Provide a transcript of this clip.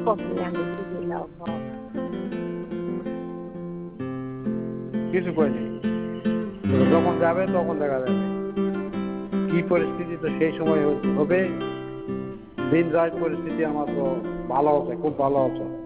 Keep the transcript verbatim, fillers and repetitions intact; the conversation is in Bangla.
কমপ্লেন দিলাম কিছু কয়নি, যখন যাবে তখন দেখা যাবে কি পরিস্থিতি, তো সেই সময় হবে। দিন রাত পরিস্থিতি আমার তো ভালো আছে, খুব ভালো আছে।